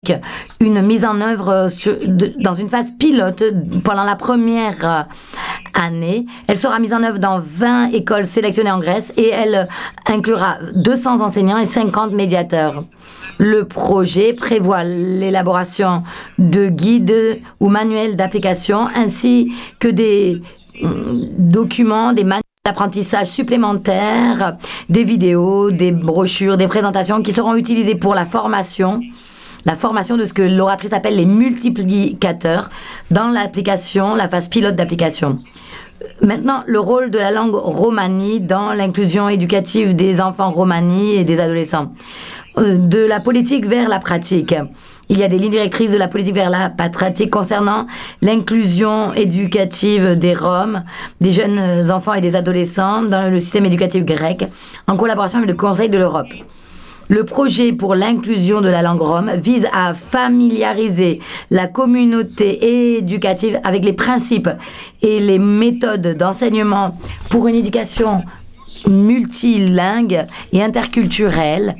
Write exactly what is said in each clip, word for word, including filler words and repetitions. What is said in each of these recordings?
une mise en œuvre sur, de, dans une phase pilote pendant la première année. Elle sera mise en œuvre dans vingt écoles sélectionnées en Grèce et elle inclura deux cents enseignants et cinquante médiateurs. Le projet prévoit l'élaboration de guides ou manuels d'application ainsi que des documents, des manuels d'apprentissage supplémentaires, des vidéos, des brochures, des présentations qui seront utilisées pour la formation la formation de ce que l'oratrice appelle les multiplicateurs dans l'application, la phase pilote d'application. Maintenant, le rôle de la langue romani dans l'inclusion éducative des enfants romani et des adolescents. De la politique vers la pratique. Il y a des lignes directrices de la politique vers la pratique concernant l'inclusion éducative des Roms, des jeunes enfants et des adolescents dans le système éducatif grec, en collaboration avec le Conseil de l'Europe. Le projet pour l'inclusion de la langue rome vise à familiariser la communauté éducative avec les principes et les méthodes d'enseignement pour une éducation multilingue et interculturelle,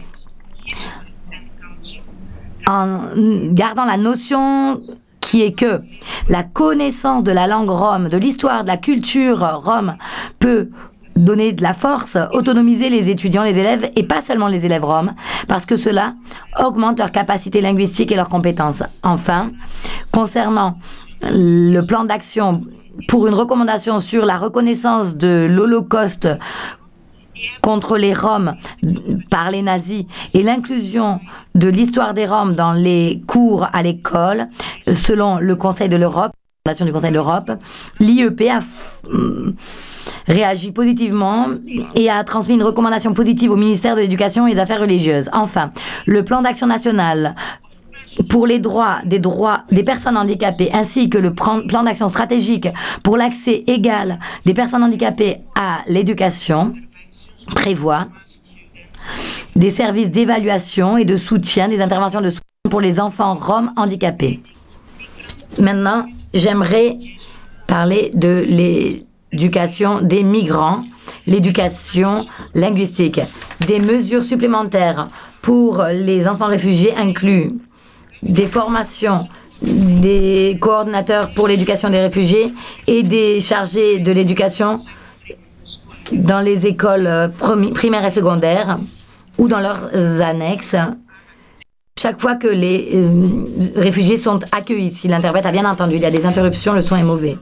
en gardant la notion qui est que la connaissance de la langue rome, de l'histoire, de la culture rome peut donner de la force, autonomiser les étudiants, les élèves, et pas seulement les élèves roms, parce que cela augmente leur capacité linguistique et leurs compétences. Enfin, concernant le plan d'action pour une recommandation sur la reconnaissance de l'Holocauste contre les Roms par les nazis et l'inclusion de l'histoire des Roms dans les cours à l'école, selon le Conseil de l'Europe, la Fondation du Conseil de l'Europe, l'I E P a réagi positivement et a transmis une recommandation positive au ministère de l'Éducation et des Affaires religieuses. Enfin, le plan d'action national pour les droits des droits des personnes handicapées ainsi que le plan d'action stratégique pour l'accès égal des personnes handicapées à l'éducation prévoit des services d'évaluation et de soutien, des interventions de soutien pour les enfants roms handicapés. Maintenant, j'aimerais parler de l'éducation des migrants, l'éducation linguistique. Des mesures supplémentaires pour les enfants réfugiés incluent des formations des coordonnateurs pour l'éducation des réfugiés et des chargés de l'éducation dans les écoles primaires et secondaires ou dans leurs annexes, chaque fois que les euh, réfugiés sont accueillis. Si l'interprète a bien entendu, il y a des interruptions, le son est mauvais.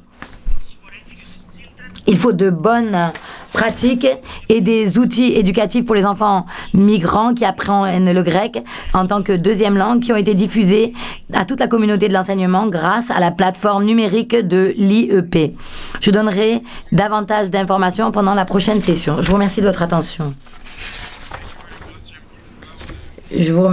Il faut de bonnes pratiques et des outils éducatifs pour les enfants migrants qui apprennent le grec en tant que deuxième langue, qui ont été diffusés à toute la communauté de l'enseignement grâce à la plateforme numérique de l'I E P. Je donnerai davantage d'informations pendant la prochaine session. Je vous remercie de votre attention. Je vous remercie.